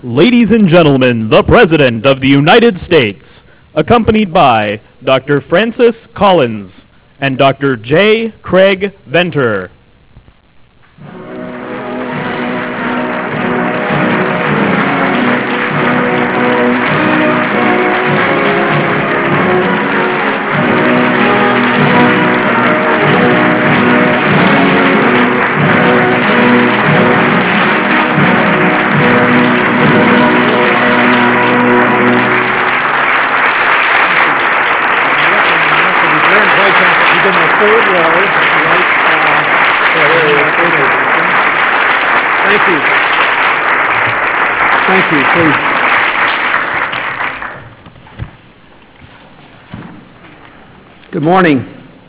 Ladies and gentlemen, the President of the United States, accompanied by Dr. Francis Collins and Dr. J. Craig Venter. Thank you, please. Good morning.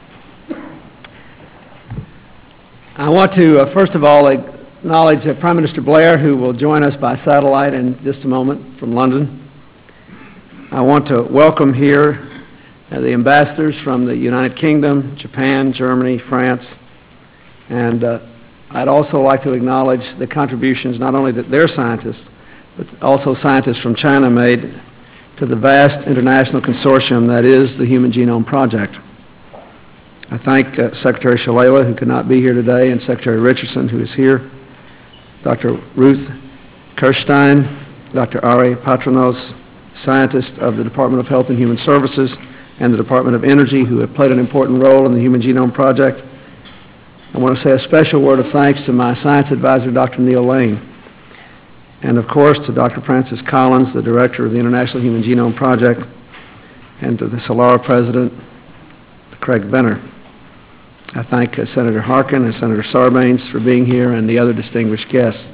I want to, first of all, acknowledge Prime Minister Blair, who will join us by satellite in just a moment from London. I want to welcome here the ambassadors from the United Kingdom, Japan, Germany, France, and I'd also like to acknowledge the contributions not only that their scientists, but also scientists from China made to the vast international consortium that is the Human Genome Project. I thank Secretary Shalala, who could not be here today, and Secretary Richardson, who is here, Dr. Ruth Kirstein, Dr. Ari Patronos, scientists of the Department of Health and Human Services and the Department of Energy, who have played an important role in the Human Genome Project. I want to say a special word of thanks to my science advisor, Dr. Neil Lane, and of course to Dr. Francis Collins, the director of the International Human Genome Project, and to the SOLARA president, Craig Venter. I thank Senator Harkin and Senator Sarbanes for being here and the other distinguished guests.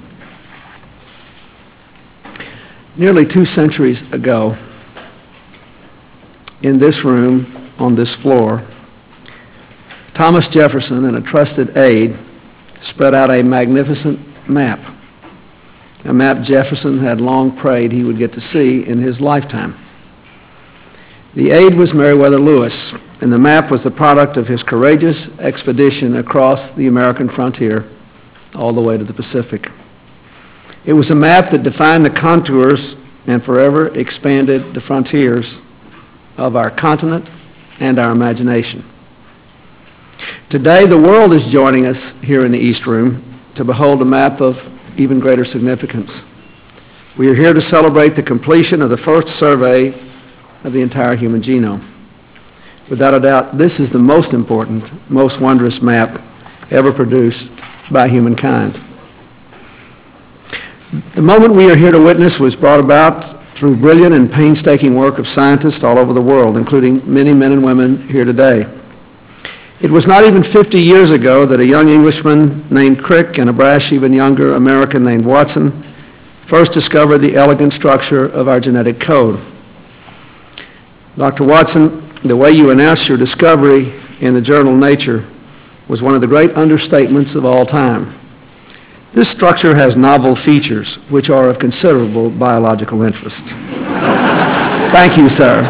Nearly 2 centuries ago, in this room, on this floor, Thomas Jefferson and a trusted aide spread out a magnificent map, a map Jefferson had long prayed he would get to see in his lifetime. The aide was Meriwether Lewis, and the map was the product of his courageous expedition across the American frontier all the way to the Pacific. It was a map that defined the contours and forever expanded the frontiers of our continent and our imagination. Today, the world is joining us here in the East Room to behold a map of even greater significance. We are here to celebrate the completion of the first survey of the entire human genome. Without a doubt, this is the most important, most wondrous map ever produced by humankind. The moment we are here to witness was brought about through brilliant and painstaking work of scientists all over the world, including many men and women here today. It was not even 50 years ago that a young Englishman named Crick and a brash, even younger American named Watson first discovered the elegant structure of our genetic code. Dr. Watson, the way you announced your discovery in the journal Nature was one of the great understatements of all time. This structure has novel features which are of considerable biological interest. Thank you, sir.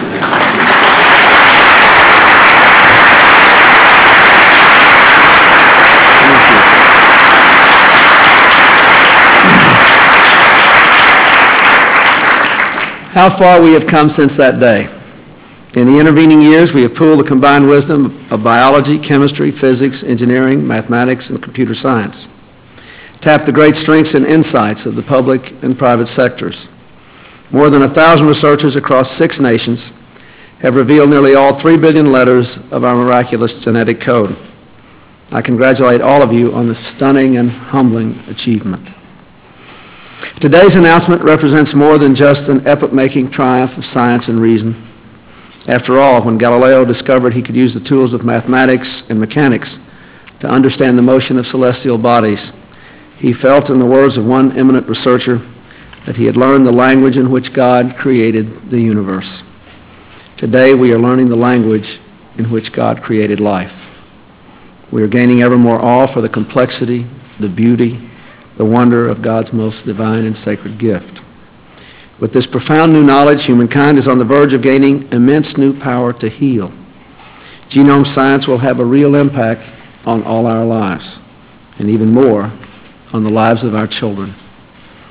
How far we have come since that day. In the intervening years, we have pooled the combined wisdom of biology, chemistry, physics, engineering, mathematics, and computer science. Tapped the great strengths and insights of the public and private sectors. More than 1,000 researchers across 6 nations have revealed nearly all 3 billion letters of our miraculous genetic code. I congratulate all of you on this stunning and humbling achievement. Today's announcement represents more than just an epoch-making triumph of science and reason. After all, when Galileo discovered he could use the tools of mathematics and mechanics to understand the motion of celestial bodies, he felt, in the words of one eminent researcher, that he had learned the language in which God created the universe. Today, we are learning the language in which God created life. We are gaining ever more awe for the complexity, the beauty, the wonder of God's most divine and sacred gift. With this profound new knowledge, humankind is on the verge of gaining immense new power to heal. Genome science will have a real impact on all our lives, and even more, on the lives of our children.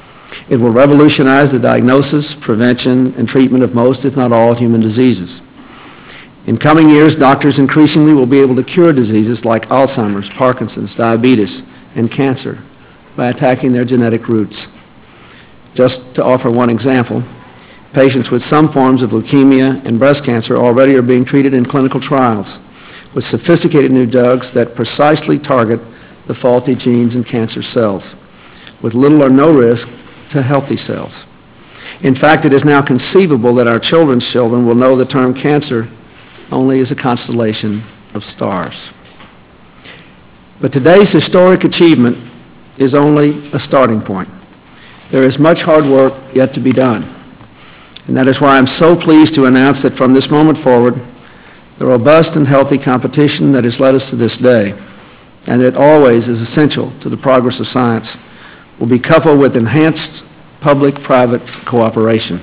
It will revolutionize the diagnosis, prevention, and treatment of most, if not all, human diseases. In coming years, doctors increasingly will be able to cure diseases like Alzheimer's, Parkinson's, diabetes, and cancer by attacking their genetic roots. Just to offer one example, patients with some forms of leukemia and breast cancer already are being treated in clinical trials with sophisticated new drugs that precisely target the faulty genes in cancer cells, with little or no risk to healthy cells. In fact, it is now conceivable that our children's children will know the term cancer only as a constellation of stars. But today's historic achievement is only a starting point. There is much hard work yet to be done. And that is why I'm so pleased to announce that from this moment forward, the robust and healthy competition that has led us to this day, and that always is essential to the progress of science, will be coupled with enhanced public-private cooperation.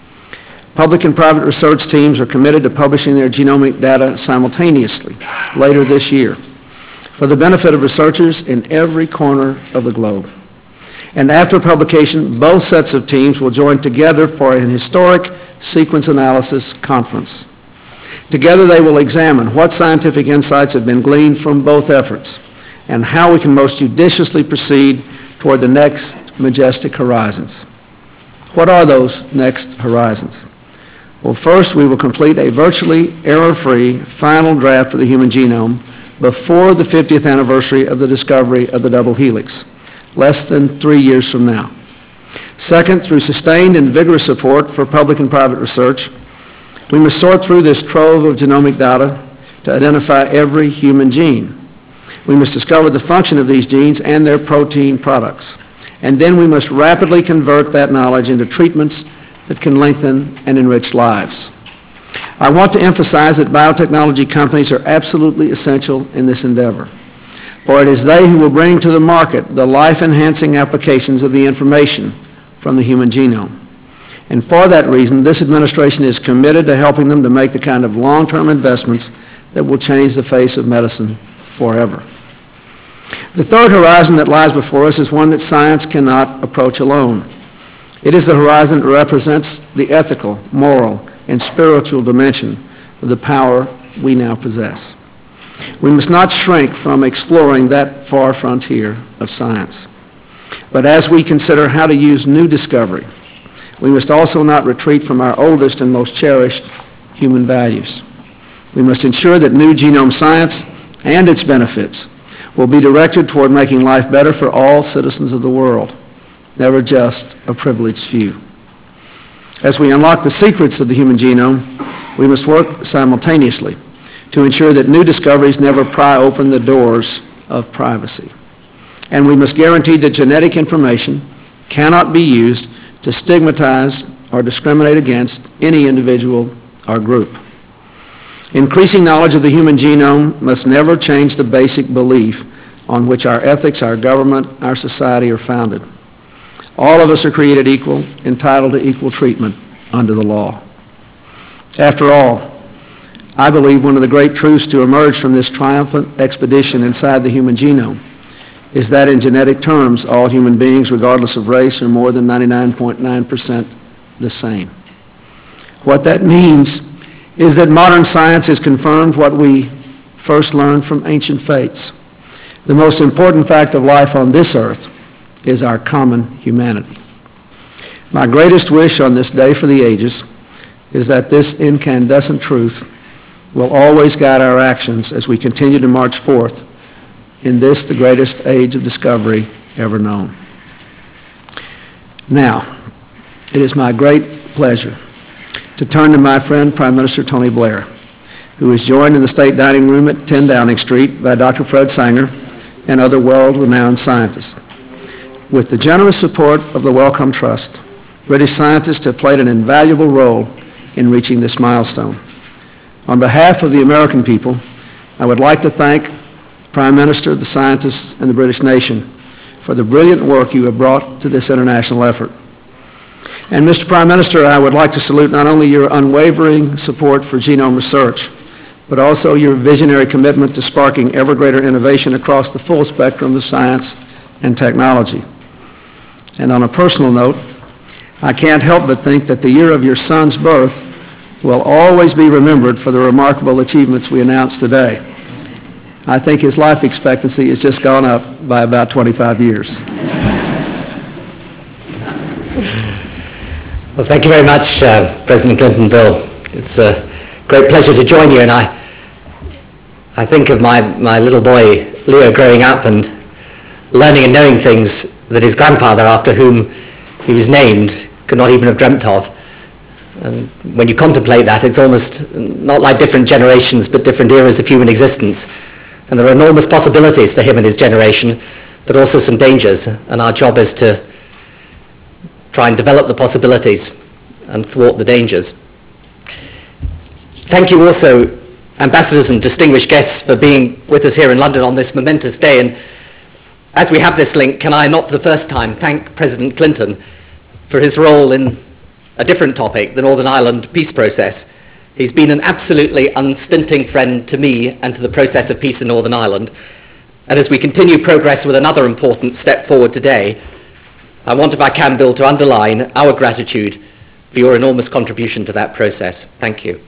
Public and private research teams are committed to publishing their genomic data simultaneously later this year for the benefit of researchers in every corner of the globe. And after publication, both sets of teams will join together for an historic sequence analysis conference. Together they will examine what scientific insights have been gleaned from both efforts and how we can most judiciously proceed toward the next majestic horizons. What are those next horizons? Well, first we will complete a virtually error-free final draft of the human genome before the 50th anniversary of the discovery of the double helix, less than 3 years from now. Second, through sustained and vigorous support for public and private research, we must sort through this trove of genomic data to identify every human gene. We must discover the function of these genes and their protein products. And then we must rapidly convert that knowledge into treatments that can lengthen and enrich lives. I want to emphasize that biotechnology companies are absolutely essential in this endeavor, for it is they who will bring to the market the life-enhancing applications of the information from the human genome. And for that reason, this administration is committed to helping them to make the kind of long-term investments that will change the face of medicine forever. The third horizon that lies before us is one that science cannot approach alone. It is the horizon that represents the ethical, moral, and spiritual dimension of the power we now possess. We must not shrink from exploring that far frontier of science. But as we consider how to use new discovery, we must also not retreat from our oldest and most cherished human values. We must ensure that new genome science and its benefits will be directed toward making life better for all citizens of the world, never just a privileged few. As we unlock the secrets of the human genome, we must work simultaneously to ensure that new discoveries never pry open the doors of privacy. And we must guarantee that genetic information cannot be used to stigmatize or discriminate against any individual or group. Increasing knowledge of the human genome must never change the basic belief on which our ethics, our government, our society are founded. All of us are created equal, entitled to equal treatment under the law. After all, I believe one of the great truths to emerge from this triumphant expedition inside the human genome is that in genetic terms, all human beings, regardless of race, are more than 99.9% the same. What that means is that modern science has confirmed what we first learned from ancient faiths. The most important fact of life on this earth is our common humanity. My greatest wish on this day for the ages is that this incandescent truth will always guide our actions as we continue to march forth in this, the greatest age of discovery ever known. Now, it is my great pleasure to turn to my friend, Prime Minister Tony Blair, who is joined in the state dining room at 10 Downing Street by Dr. Fred Sanger and other world-renowned scientists. With the generous support of the Wellcome Trust, British scientists have played an invaluable role in reaching this milestone. On behalf of the American people, I would like to thank the Prime Minister, the scientists, and the British nation for the brilliant work you have brought to this international effort. And Mr. Prime Minister, I would like to salute not only your unwavering support for genome research, but also your visionary commitment to sparking ever greater innovation across the full spectrum of science and technology. And on a personal note, I can't help but think that the year of your son's birth will always be remembered for the remarkable achievements we announced today. I think his life expectancy has just gone up by about 25 years. Well, thank you very much, President Clinton, Bill. It's a great pleasure to join you, and I think of my little boy, Leo, growing up and learning and knowing things that his grandfather, after whom he was named, could not even have dreamt of. And when you contemplate that, it's almost not like different generations, but different eras of human existence. And there are enormous possibilities for him and his generation, but also some dangers. And our job is to try and develop the possibilities and thwart the dangers. Thank you also, ambassadors and distinguished guests, for being with us here in London on this momentous day. And as we have this link, can I not for the first time thank President Clinton for his role in a different topic, the Northern Ireland peace process. He's been an absolutely unstinting friend to me and to the process of peace in Northern Ireland. And as we continue progress with another important step forward today, I want, if I can, Bill, to underline our gratitude for your enormous contribution to that process. Thank you.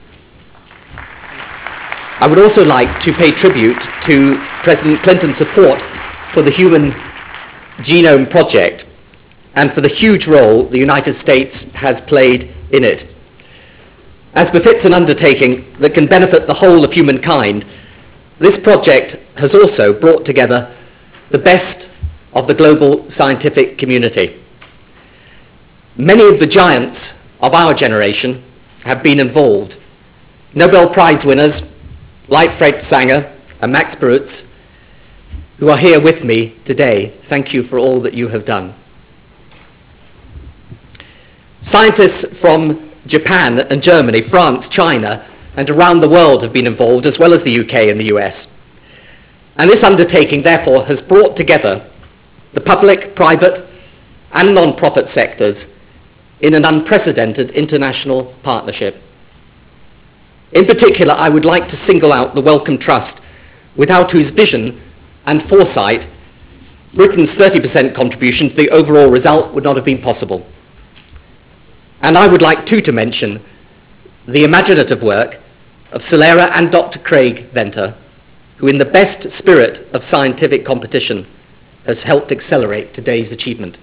I would also like to pay tribute to President Clinton's support for the Human Genome Project and for the huge role the United States has played in it. As befits an undertaking that can benefit the whole of humankind, this project has also brought together the best of the global scientific community. Many of the giants of our generation have been involved. Nobel Prize winners like Fred Sanger and Max Perutz, who are here with me today. Thank you for all that you have done. Scientists from Japan and Germany, France, China, and around the world have been involved, as well as the UK and the US. And this undertaking, therefore, has brought together the public, private, and non-profit sectors in an unprecedented international partnership. In particular, I would like to single out the Wellcome Trust, without whose vision and foresight Britain's 30% contribution to the overall result would not have been possible. And I would like too to mention the imaginative work of Celera and Dr. Craig Venter, who in the best spirit of scientific competition has helped accelerate today's achievement.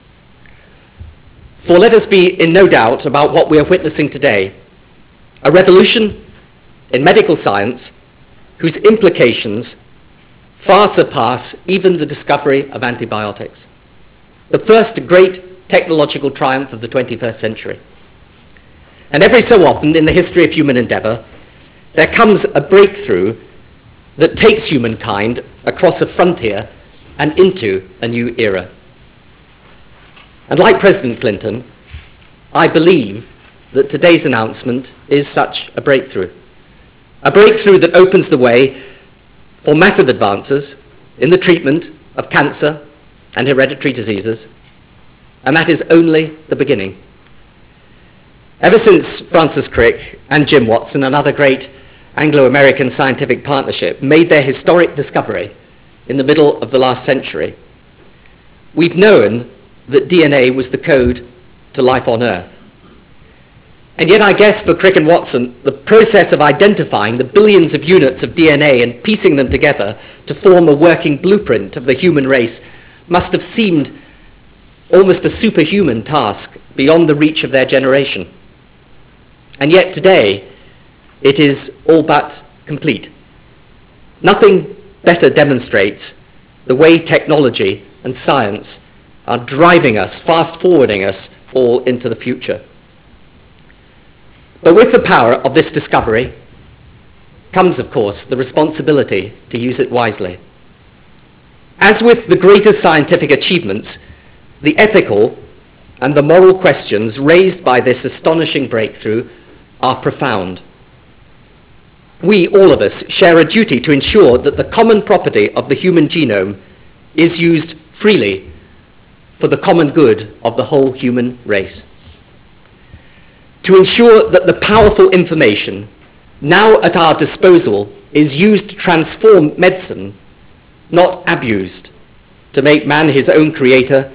For let us be in no doubt about what we are witnessing today, a revolution in medical science whose implications far surpass even the discovery of antibiotics. The first great technological triumph of the 21st century. And every so often in the history of human endeavor, there comes a breakthrough that takes humankind across a frontier and into a new era. And like President Clinton, I believe that today's announcement is such a breakthrough. A breakthrough that opens the way for massive advances in the treatment of cancer and hereditary diseases. And that is only the beginning. Ever since Francis Crick and Jim Watson, another great Anglo-American scientific partnership, made their historic discovery in the middle of the last century, we've known that DNA was the code to life on Earth. And yet I guess for Crick and Watson, the process of identifying the billions of units of DNA and piecing them together to form a working blueprint of the human race must have seemed almost a superhuman task beyond the reach of their generation. And yet today, it is all but complete. Nothing better demonstrates the way technology and science are driving us, fast-forwarding us all into the future. But with the power of this discovery comes, of course, the responsibility to use it wisely. As with the greatest scientific achievements, the ethical and the moral questions raised by this astonishing breakthrough are profound. We, all of us, share a duty to ensure that the common property of the human genome is used freely for the common good of the whole human race. To ensure that the powerful information now at our disposal is used to transform medicine, not abused to make man his own creator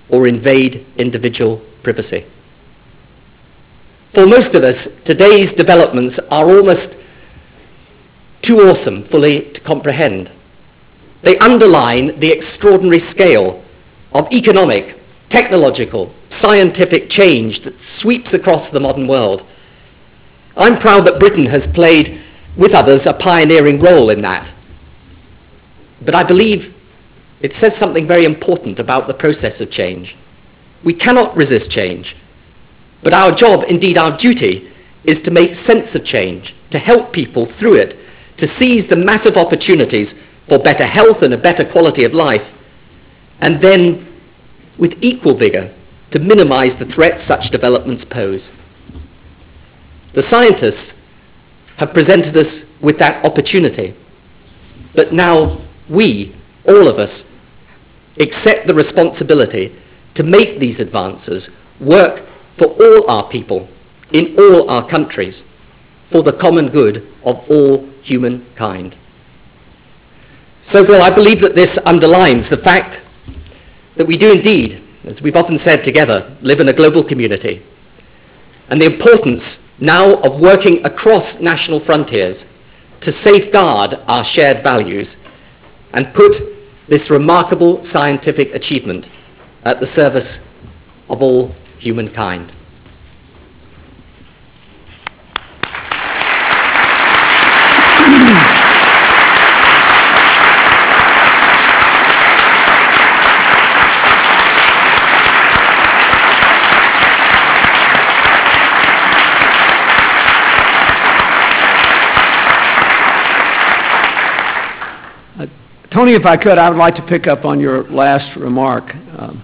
or invade individual privacy. For most of us, today's developments are almost too awesome fully to comprehend. They underline the extraordinary scale of economic, technological, scientific change that sweeps across the modern world. I'm proud that Britain has played, with others, a pioneering role in that. But I believe it says something very important about the process of change. We cannot resist change, but our job, indeed our duty, is to make sense of change, to help people through it, to seize the massive opportunities for better health and a better quality of life, and then, with equal vigor, to minimize the threats such developments pose. The scientists have presented us with that opportunity, but now we, all of us, accept the responsibility to make these advances work for all our people in all our countries for the common good of all humankind. So, Bill, I believe that this underlines the fact that we do indeed, as we've often said together, live in a global community, and the importance now of working across national frontiers to safeguard our shared values and put this remarkable scientific achievement at the service of all humankind. Tony, if I could, I would like to pick up on your last remark.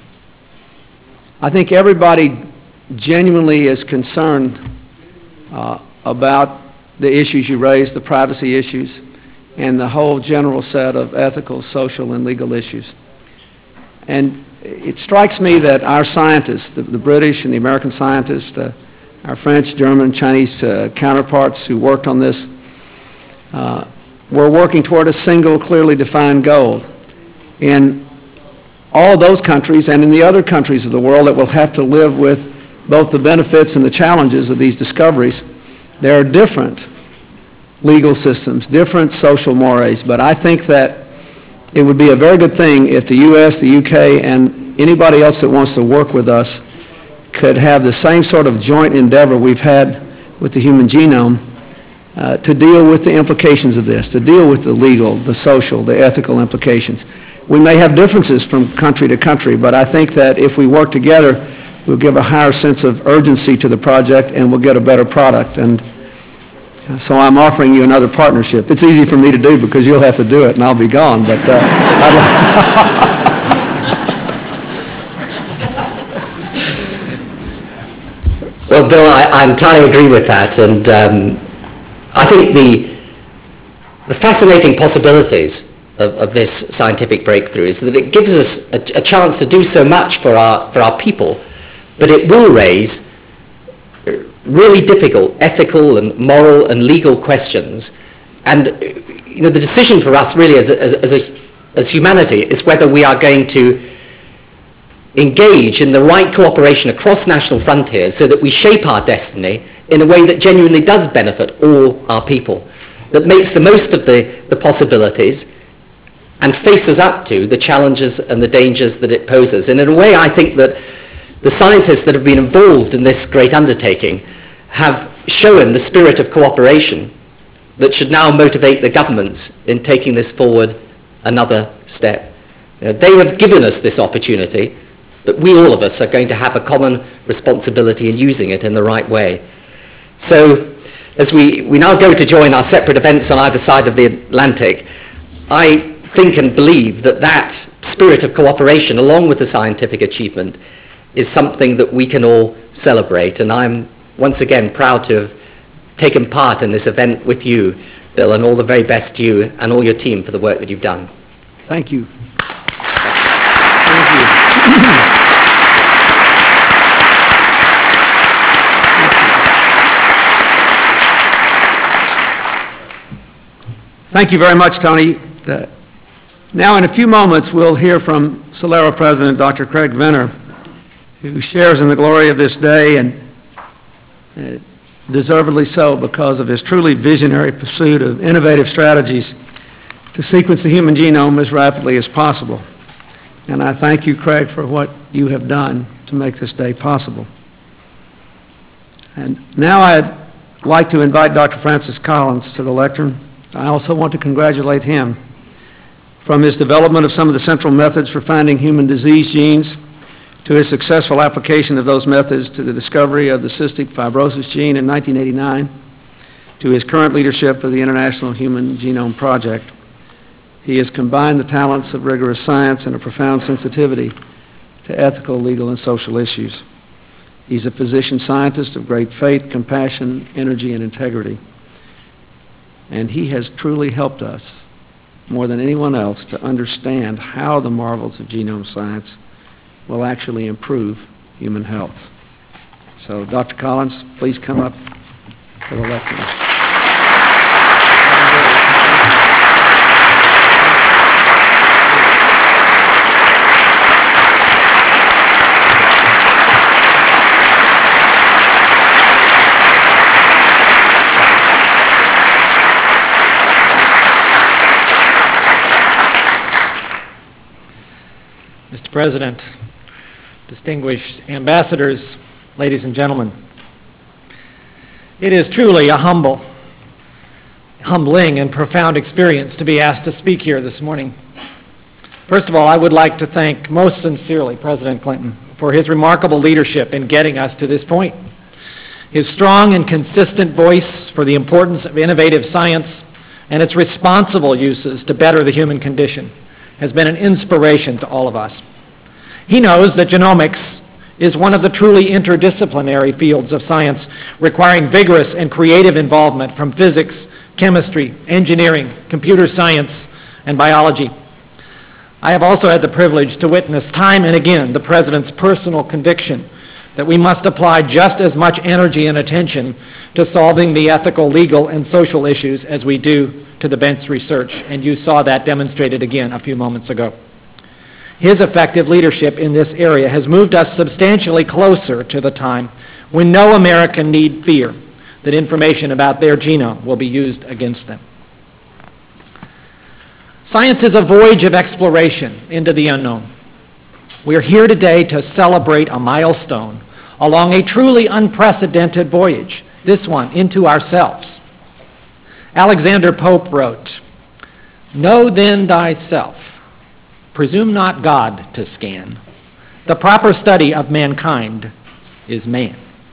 I think everybody genuinely is concerned about the issues you raised, the privacy issues, and the whole general set of ethical, social, and legal issues. And it strikes me that our scientists, the British and the American scientists, our French, German, Chinese counterparts who worked on this, we're working toward a single, clearly defined goal. In all those countries and in the other countries of the world that will have to live with both the benefits and the challenges of these discoveries, there are different legal systems, different social mores, but I think that it would be a very good thing if the U.S., the UK, and anybody else that wants to work with us could have the same sort of joint endeavor we've had with the human genome to deal with the implications of this, to deal with the legal, the social, the ethical implications. We may have differences from country to country, but I think that if we work together, we'll give a higher sense of urgency to the project and we'll get a better product. And so I'm offering you another partnership. It's easy for me to do because you'll have to do it and I'll be gone, but Well, Bill, I entirely agree with that, and I think the fascinating possibilities of this scientific breakthrough is that it gives us a chance to do so much for our people, but it will raise really difficult ethical and moral and legal questions. And the decision for us really as humanity is whether we are going to engage in the right cooperation across national frontiers so that we shape our destiny in a way that genuinely does benefit all our people, that makes the most of the possibilities and faces up to the challenges and the dangers that it poses. And in a way, I think that the scientists that have been involved in this great undertaking have shown the spirit of cooperation that should now motivate the governments in taking this forward another step. They have given us this opportunity, but we, all of us, are going to have a common responsibility in using it in the right way. So, as we now go to join our separate events on either side of the Atlantic, I think and believe that that spirit of cooperation, along with the scientific achievement, is something that we can all celebrate. And I'm once again proud to have taken part in this event with you, Bill, and all the very best to you and all your team for the work that you've done. Thank you. Thank you. Thank you very much, Tony. Now, in a few moments, we'll hear from Celero President Dr. Craig Venter, who shares in the glory of this day, and deservedly so because of his truly visionary pursuit of innovative strategies to sequence the human genome as rapidly as possible. And I thank you, Craig, for what you have done to make this day possible. And now I'd like to invite Dr. Francis Collins to the lectern. I also want to congratulate him from his development of some of the central methods for finding human disease genes to his successful application of those methods to the discovery of the cystic fibrosis gene in 1989, to his current leadership of the International Human Genome Project. He has combined the talents of rigorous science and a profound sensitivity to ethical, legal, and social issues. He's a physician scientist of great faith, compassion, energy, and integrity. And he has truly helped us, more than anyone else, to understand how the marvels of genome science will actually improve human health. So, Dr. Collins, please come up to the lectern. Mr. President, distinguished ambassadors, ladies and gentlemen, it is truly a humbling and profound experience to be asked to speak here this morning. First of all, I would like to thank most sincerely President Clinton for his remarkable leadership in getting us to this point. His strong and consistent voice for the importance of innovative science and its responsible uses to better the human condition has been an inspiration to all of us. He knows that genomics is one of the truly interdisciplinary fields of science, requiring vigorous and creative involvement from physics, chemistry, engineering, computer science, and biology. I have also had the privilege to witness time and again the President's personal conviction that we must apply just as much energy and attention to solving the ethical, legal, and social issues as we do to the bench research, and you saw that demonstrated again a few moments ago. His effective leadership in this area has moved us substantially closer to the time when no American need fear that information about their genome will be used against them. Science is a voyage of exploration into the unknown. We are here today to celebrate a milestone along a truly unprecedented voyage, this one into ourselves. Alexander Pope wrote, "Know then thyself, presume not God to scan. The proper study of mankind is man."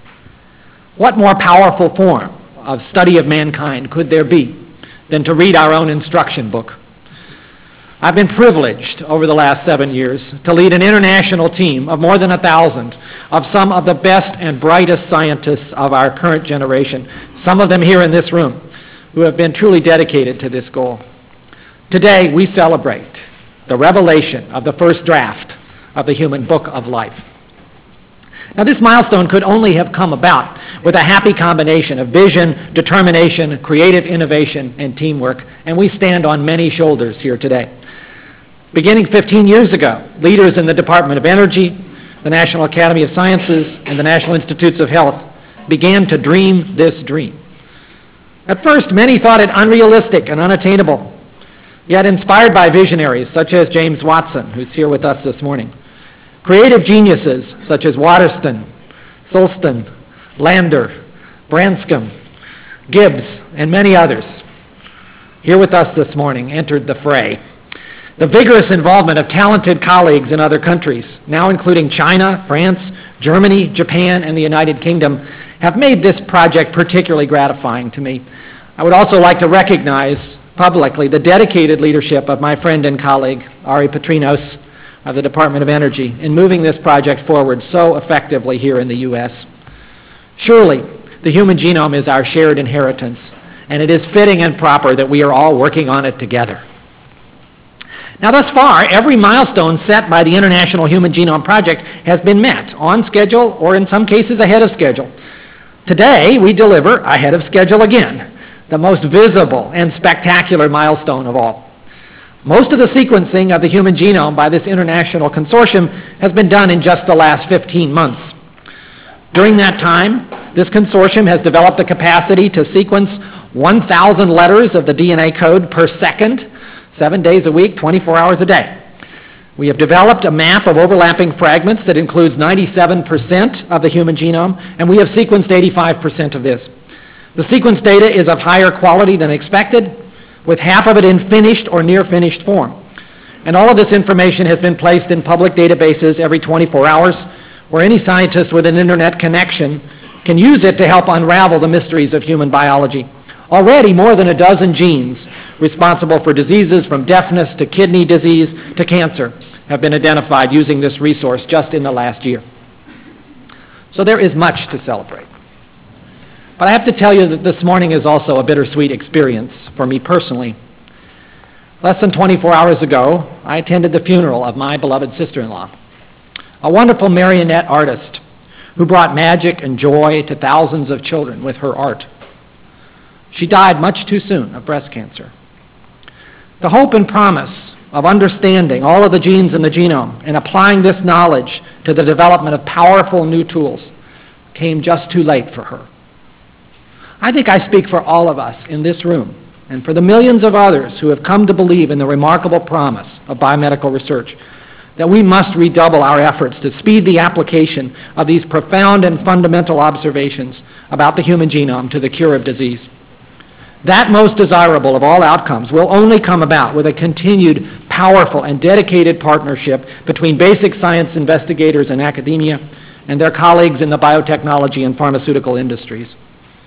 What more powerful form of study of mankind could there be than to read our own instruction book? I've been privileged over the last 7 years to lead an international team of more than 1,000 of some of the best and brightest scientists of our current generation, some of them here in this room, who have been truly dedicated to this goal. Today, we celebrate the revelation of the first draft of the human book of life. Now, this milestone could only have come about with a happy combination of vision, determination, creative innovation, and teamwork, and we stand on many shoulders here today. Beginning 15 years ago, leaders in the Department of Energy, the National Academy of Sciences, and the National Institutes of Health began to dream this dream. At first, many thought it unrealistic and unattainable, yet inspired by visionaries such as James Watson, who's here with us this morning, creative geniuses such as Waterston, Sulston, Lander, Branscombe, Gibbs, and many others, here with us this morning, entered the fray. The vigorous involvement of talented colleagues in other countries, now including China, France, Germany, Japan, and the United Kingdom, have made this project particularly gratifying to me. I would also like to recognize publicly the dedicated leadership of my friend and colleague, Ari Patrinos, of the Department of Energy, in moving this project forward so effectively here in the U.S. Surely, the human genome is our shared inheritance, and it is fitting and proper that we are all working on it together. Now, thus far, every milestone set by the International Human Genome Project has been met, on schedule or in some cases ahead of schedule. Today, we deliver ahead of schedule again, the most visible and spectacular milestone of all. Most of the sequencing of the human genome by this international consortium has been done in just the last 15 months. During that time, this consortium has developed the capacity to sequence 1,000 letters of the DNA code per second, 7 days a week, 24 hours a day. We have developed a map of overlapping fragments that includes 97% of the human genome, and we have sequenced 85% of this. The sequence data is of higher quality than expected, with half of it in finished or near finished form. And all of this information has been placed in public databases every 24 hours, where any scientist with an internet connection can use it to help unravel the mysteries of human biology. Already, more than a dozen genes responsible for diseases from deafness to kidney disease to cancer have been identified using this resource just in the last year. So there is much to celebrate. But I have to tell you that this morning is also a bittersweet experience for me personally. Less than 24 hours ago, I attended the funeral of my beloved sister-in-law, a wonderful marionette artist who brought magic and joy to thousands of children with her art. She died much too soon of breast cancer. The hope and promise of understanding all of the genes in the genome and applying this knowledge to the development of powerful new tools came just too late for her. I think I speak for all of us in this room and for the millions of others who have come to believe in the remarkable promise of biomedical research that we must redouble our efforts to speed the application of these profound and fundamental observations about the human genome to the cure of disease. That most desirable of all outcomes will only come about with a continued, powerful, and dedicated partnership between basic science investigators in academia and their colleagues in the biotechnology and pharmaceutical industries.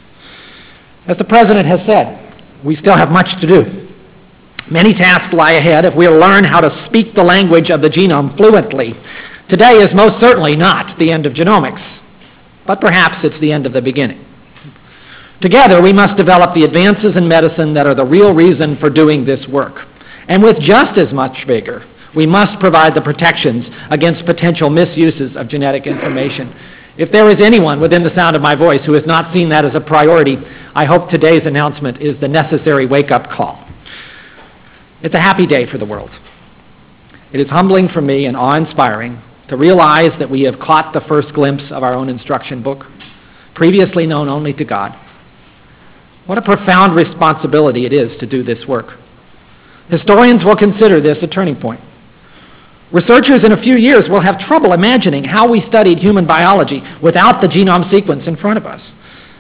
As the President has said, we still have much to do. Many tasks lie ahead if we'll learn how to speak the language of the genome fluently. Today is most certainly not the end of genomics, but perhaps it's the end of the beginning. Together, we must develop the advances in medicine that are the real reason for doing this work. And with just as much vigor, we must provide the protections against potential misuses of genetic information. If there is anyone within the sound of my voice who has not seen that as a priority, I hope today's announcement is the necessary wake-up call. It's a happy day for the world. It is humbling for me and awe-inspiring to realize that we have caught the first glimpse of our own instruction book, previously known only to God. What a profound responsibility it is to do this work. Historians will consider this a turning point. Researchers in a few years will have trouble imagining how we studied human biology without the genome sequence in front of us.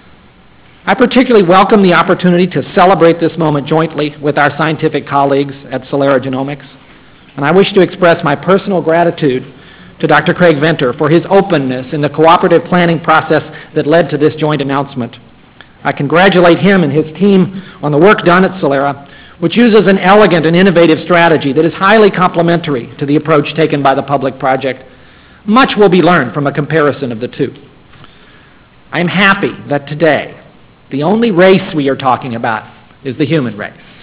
I particularly welcome the opportunity to celebrate this moment jointly with our scientific colleagues at Celera Genomics, and I wish to express my personal gratitude to Dr. Craig Venter for his openness in the cooperative planning process that led to this joint announcement. I congratulate him and his team on the work done at Celera, which uses an elegant and innovative strategy that is highly complementary to the approach taken by the public project. Much will be learned from a comparison of the two. I am happy that today, the only race we are talking about is the human race.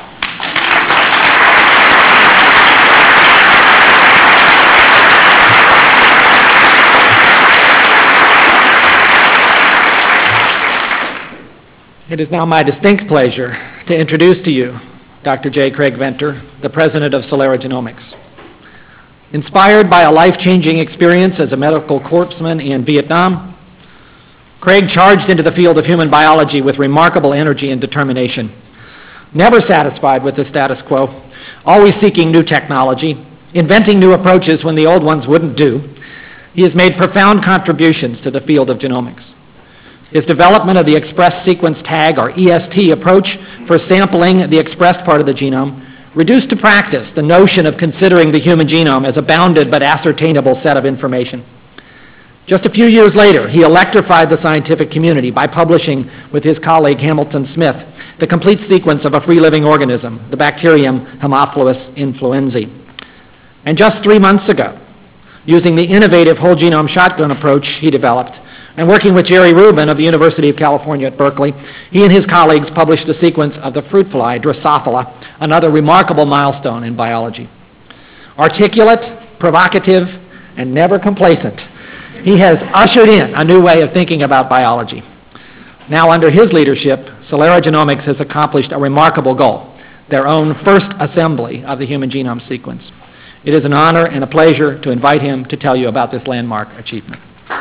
It is now my distinct pleasure to introduce to you Dr. J. Craig Venter, the president of Celera Genomics. Inspired by a life-changing experience as a medical corpsman in Vietnam, Craig charged into the field of human biology with remarkable energy and determination. Never satisfied with the status quo, always seeking new technology, inventing new approaches when the old ones wouldn't do, he has made profound contributions to the field of genomics. His development of the express sequence tag, or EST, approach for sampling the expressed part of the genome reduced to practice the notion of considering the human genome as a bounded but ascertainable set of information. Just a few years later, he electrified the scientific community by publishing with his colleague Hamilton Smith the complete sequence of a free-living organism, the bacterium Haemophilus influenzae. And just 3 months ago, using the innovative whole genome shotgun approach he developed, and working with Jerry Rubin of the University of California at Berkeley, he and his colleagues published a sequence of the fruit fly, Drosophila, another remarkable milestone in biology. Articulate, provocative, and never complacent, he has ushered in a new way of thinking about biology. Now, under his leadership, Celera Genomics has accomplished a remarkable goal, their own first assembly of the human genome sequence. It is an honor and a pleasure to invite him to tell you about this landmark achievement.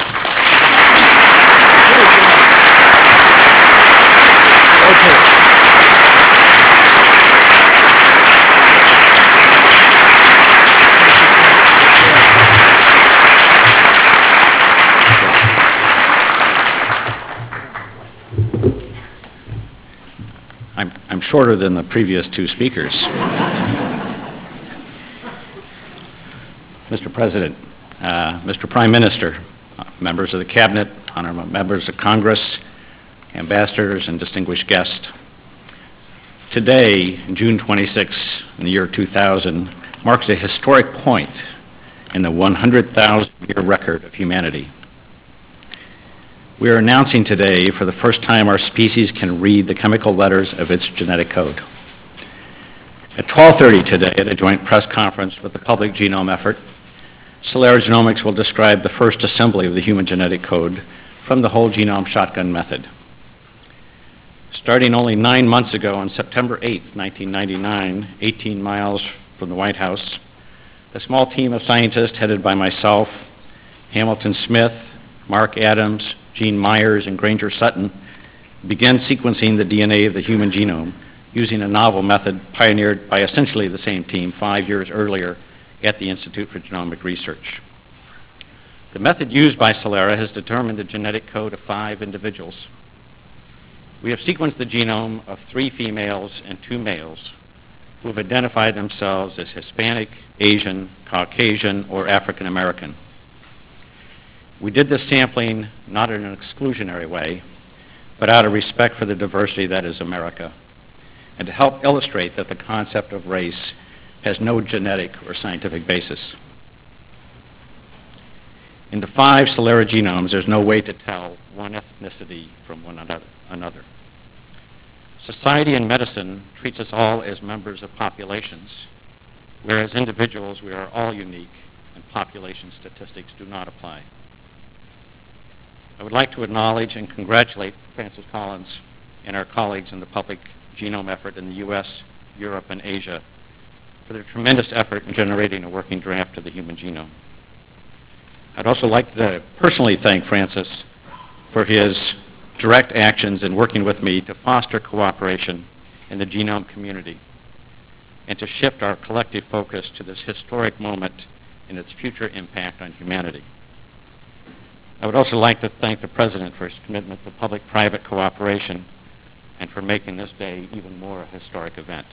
I'm shorter than the previous two speakers. Mr. President, Mr. Prime Minister, members of the Cabinet, honorable members of Congress, ambassadors, and distinguished guests. Today, June 26, in the year 2000, marks a historic point in the 100,000-year record of humanity. We are announcing today, for the first time, our species can read the chemical letters of its genetic code. At 12:30 today, at a joint press conference with the Public Genome Effort, Celera Genomics will describe the first assembly of the human genetic code from the whole genome shotgun method. Starting only 9 months ago, on September 8, 1999, 18 miles from the White House, a small team of scientists headed by myself, Hamilton Smith, Mark Adams, Gene Myers, and Granger Sutton began sequencing the DNA of the human genome using a novel method pioneered by essentially the same team 5 years earlier at the Institute for Genomic Research. The method used by Celera has determined the genetic code of 5 individuals. We have sequenced the genome of 3 females and 2 males who have identified themselves as Hispanic, Asian, Caucasian, or African American. We did this sampling not in an exclusionary way, but out of respect for the diversity that is America, and to help illustrate that the concept of race has no genetic or scientific basis. In the 5 Celera genomes, there's no way to tell one ethnicity from another. Society and medicine treats us all as members of populations, whereas individuals, we are all unique, and population statistics do not apply. I would like to acknowledge and congratulate Francis Collins and our colleagues in the Public Genome Effort in the U.S., Europe, and Asia for their tremendous effort in generating a working draft of the human genome. I'd also like to personally thank Francis for his direct actions in working with me to foster cooperation in the genome community and to shift our collective focus to this historic moment and its future impact on humanity. I would also like to thank the President for his commitment to public-private cooperation and for making this day even more a historic event.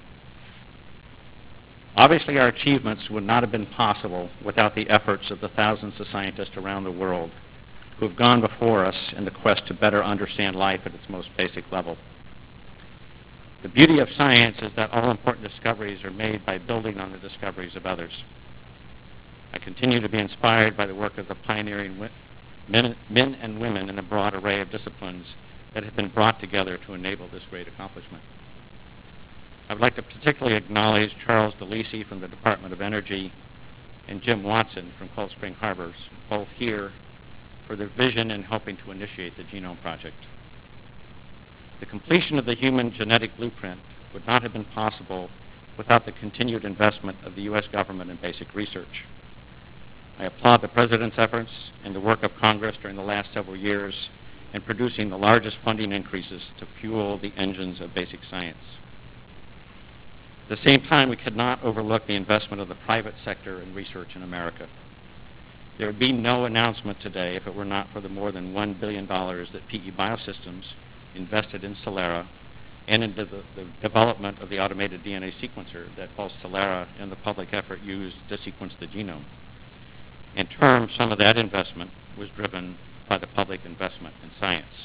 Obviously, our achievements would not have been possible without the efforts of the thousands of scientists around the world who have gone before us in the quest to better understand life at its most basic level. The beauty of science is that all important discoveries are made by building on the discoveries of others. I continue to be inspired by the work of the pioneering men and women in a broad array of disciplines that have been brought together to enable this great accomplishment. I would like to particularly acknowledge Charles DeLisi from the Department of Energy and Jim Watson from Cold Spring Harbors, both here, for their vision in helping to initiate the Genome Project. The completion of the human genetic blueprint would not have been possible without the continued investment of the U.S. government in basic research. I applaud the President's efforts and the work of Congress during the last several years in producing the largest funding increases to fuel the engines of basic science. At the same time, we could not overlook the investment of the private sector in research in America. There would be no announcement today if it were not for the more than $1 billion that PE Biosystems invested in Celera and into the development of the automated DNA sequencer that both Celera and the public effort used to sequence the genome. In turn, some of that investment was driven by the public investment in science.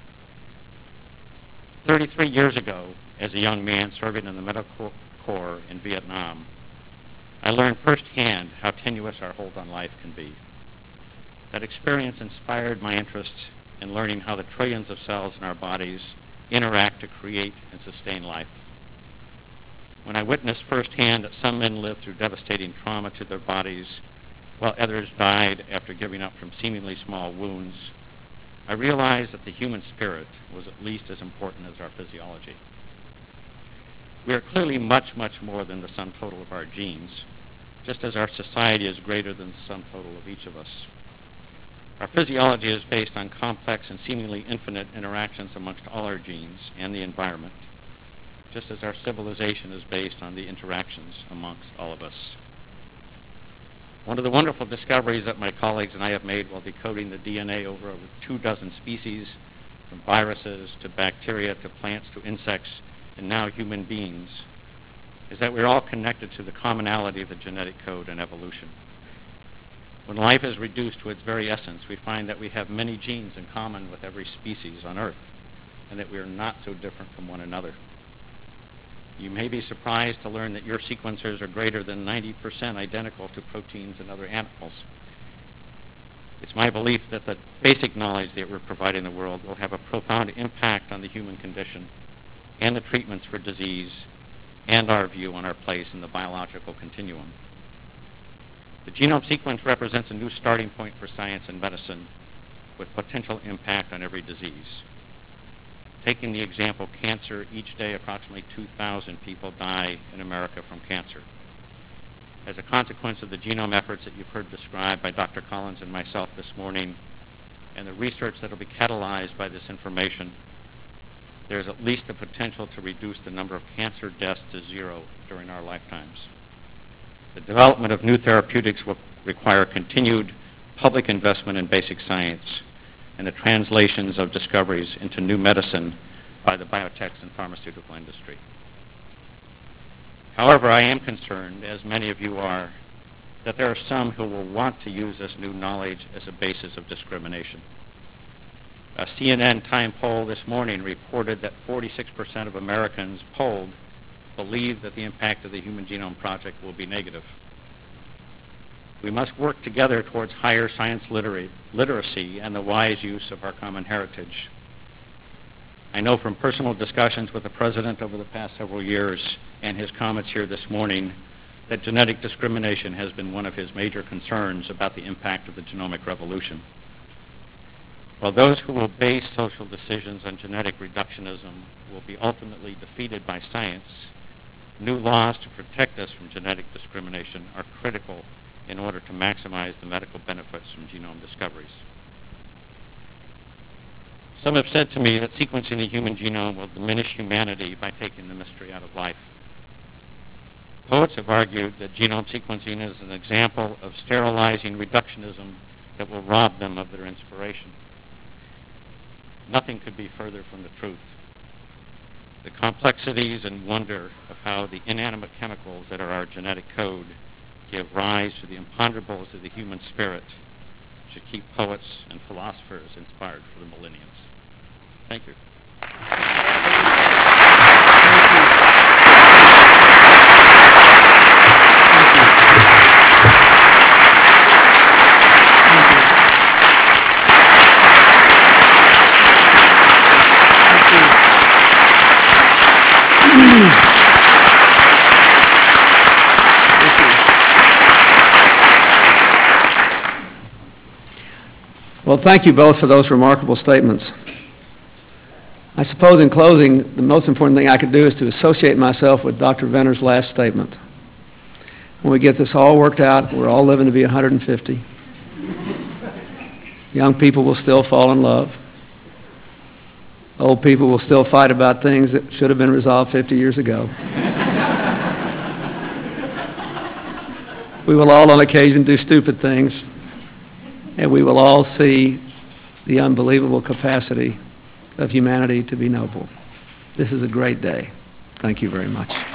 33 years ago, as a young man serving in the Medical Corps in Vietnam, I learned firsthand how tenuous our hold on life can be. That experience inspired my interest in learning how the trillions of cells in our bodies interact to create and sustain life. When I witnessed firsthand that some men lived through devastating trauma to their bodies while others died after giving up from seemingly small wounds, I realized that the human spirit was at least as important as our physiology. We are clearly much, much more than the sum total of our genes, just as our society is greater than the sum total of each of us. Our physiology is based on complex and seemingly infinite interactions amongst all our genes and the environment, just as our civilization is based on the interactions amongst all of us. One of the wonderful discoveries that my colleagues and I have made while decoding the DNA over 24 species, from viruses to bacteria to plants to insects and now human beings, is that we're all connected to the commonality of the genetic code and evolution. When life is reduced to its very essence, we find that we have many genes in common with every species on Earth, and that we are not so different from one another. You may be surprised to learn that your sequencers are greater than 90% identical to proteins in other animals. It's my belief that the basic knowledge that we're providing the world will have a profound impact on the human condition and the treatments for disease and our view on our place in the biological continuum. The genome sequence represents a new starting point for science and medicine with potential impact on every disease. Taking the example cancer, each day approximately 2,000 people die in America from cancer. As a consequence of the genome efforts that you've heard described by Dr. Collins and myself this morning, and the research that will be catalyzed by this information, there's at least the potential to reduce the number of cancer deaths to zero during our lifetimes. The development of new therapeutics will require continued public investment in basic science and the translations of discoveries into new medicine by the biotech and pharmaceutical industry. However, I am concerned, as many of you are, that there are some who will want to use this new knowledge as a basis of discrimination. A CNN Time poll this morning reported that 46% of Americans polled believe that the impact of the Human Genome Project will be negative. We must work together towards higher science literacy and the wise use of our common heritage. I know from personal discussions with the President over the past several years and his comments here this morning that genetic discrimination has been one of his major concerns about the impact of the genomic revolution. While those who will base social decisions on genetic reductionism will be ultimately defeated by science, new laws to protect us from genetic discrimination are critical in order to maximize the medical benefits from genome discoveries. Some have said to me that sequencing the human genome will diminish humanity by taking the mystery out of life. Poets have argued that genome sequencing is an example of sterilizing reductionism that will rob them of their inspiration. Nothing could be further from the truth. The complexities and wonder of how the inanimate chemicals that are our genetic code give rise to the imponderables of the human spirit should keep poets and philosophers inspired for the millenniums. Thank you. Well, thank you both for those remarkable statements. I suppose in closing, the most important thing I could do is to associate myself with Dr. Venner's last statement. When we get this all worked out, we're all living to be 150. Young people will still fall in love. Old people will still fight about things that should have been resolved 50 years ago. We will all on occasion do stupid things, and we will all see the unbelievable capacity of humanity to be noble. This is a great day. Thank you very much.